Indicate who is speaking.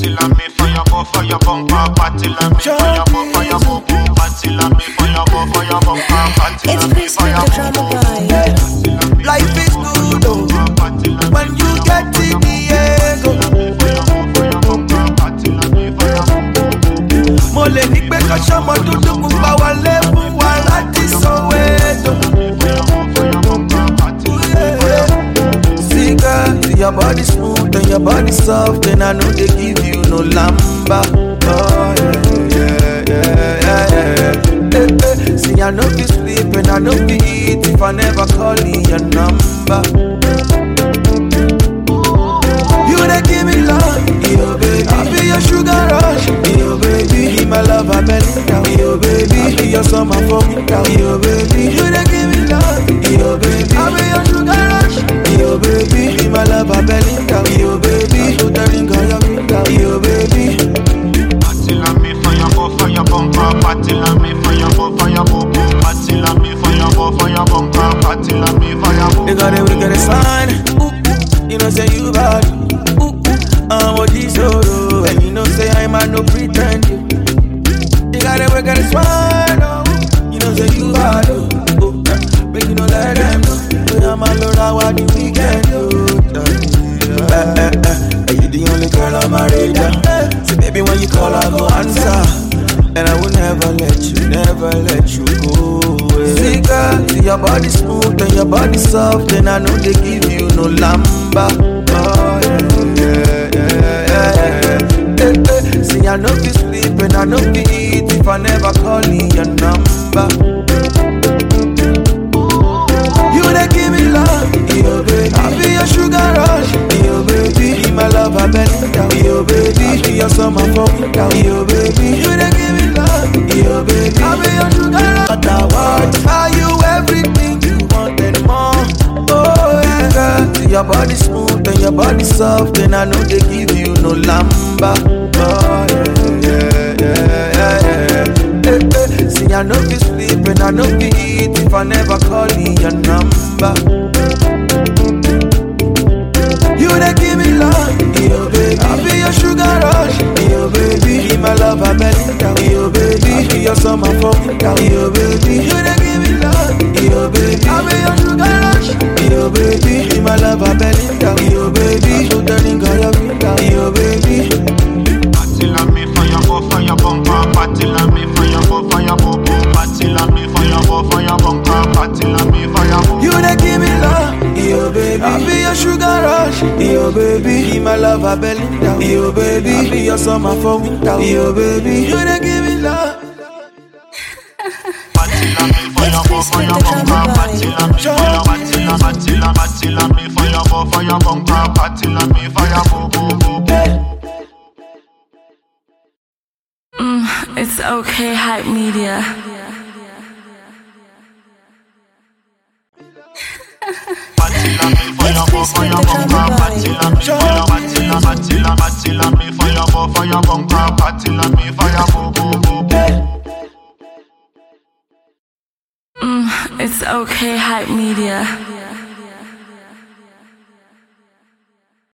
Speaker 1: Party la me fire bumper. Party la me fire bumper. Party la me fire bumper. Party la me fire bumper.
Speaker 2: Life is good oh, when you get to Diego. Mo lè ní pé kọ́ṣọ́ mọ́ dúdú pupa wọlé fún wa láti Soweto. See girl, see your body smooth and your body soft, and I know they give you no lamba. Oh yeah. See I know you sleep and I know you eat if I never call in your number. You they give me love, yo baby. I be your sugar rush, yo baby. Be my love, I belly down, yo baby. I be your summer for me down, yo baby. You they give me love, yo baby. I be your sugar rush, yo baby. Be my love, I belly down, yo baby. Put the ring on your finger, yo baby.
Speaker 1: Party la me fire bumper. Party la me fire bumper. Party la me fire bumper. Party la me fire bumper.
Speaker 2: They got it, we got a sign. You know say you bad. I'm what this solo, and you know say I'm a no pretend. You got it, we got a sign. You know say you bad. But you know let them know. But I'm alone, I want the weekend. You the only girl on my radar. So baby, when you call, I go answer. And I will never let you go away. See girl, see your body smooth and your body soft, and I know they give you no lamba. Oh yeah. See I know you sleep and I know you eat if I never call in your number. You they give me love, yo baby. I be your sugar rush, yo baby. Be my love, I belly down, yo baby. I be your summer for me down, yo baby. You they give me love, yo baby. I be your sugar rush, but I want are you everything you want and more. Oh yeah, girl. See your body smooth and your body soft, and I know they give you no lamba. Oh yeah. See I know you sleep and I know you eat if I never call in your number. You they give me love, yo baby. I be your sugar rush, yo baby. Be my love, I belly down, yo baby. I be your summer for me down, yo baby. You they give me love, yo baby. I be your sugar rush, yo baby. Be my love, I belly down, yo baby. Put the ring on your finger, yo baby.
Speaker 1: Party la me fire bumper. Party la me fire bumper. Party la me fire bumper. Party la me fire bumper.
Speaker 2: You they give me love, yo baby. I be your sugar rush, yo baby. Be my love, I belly down, yo baby. I be your summer for winter, yo baby. You they give me love.
Speaker 1: Party la me fire bumper. Party la me fire bumper. Party la me fire bumper. Party la me fire bumper.
Speaker 3: It's okay, hype media.
Speaker 1: Party la me fire bumper. Party la me fire bumper. Party la me fire bumper.
Speaker 3: It's okay, hype media.